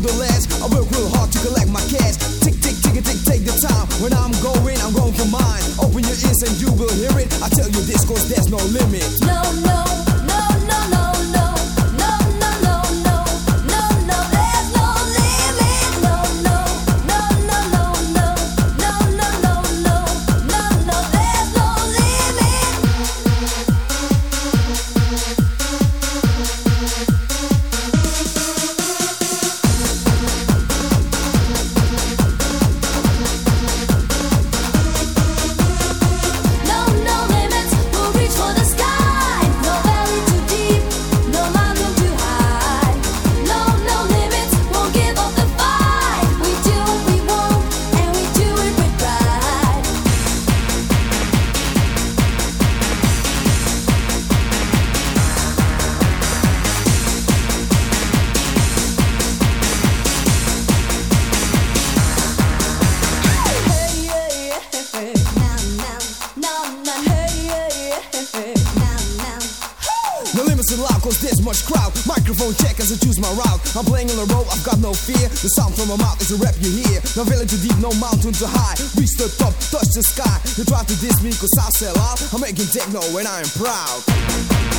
the last. I work real hard to collect my cash. Tick, tick, tick, tick, take the time. When I'm going for mine. Open your ears and you will hear it. I tell you this cause there's no limit. No, no, no, no, no, no. No, no, no, no. No, no, there's no limit. No, no, no, no, no, no. No, no, no, no. No, no, there's no limit. No, no limits. We'll reach for the sky. No valley too deep. No mountain too high. No, no limits. Won't give up the fight. We do what we want, and we do it with pride. Hey, yeah, yeah. Now, now, now, now. Hey, yeah, yeah. Now, now. No limits allowed cause there's much crowd. Microphone check as I choose my route. I'm playing on the road, I've got no fear. The sound from my mouth is a rap you hear. No valley too deep, no mountain too high. Reach the top, touch the sky. You try to diss me cause I sell out. I'm making techno and I am proud.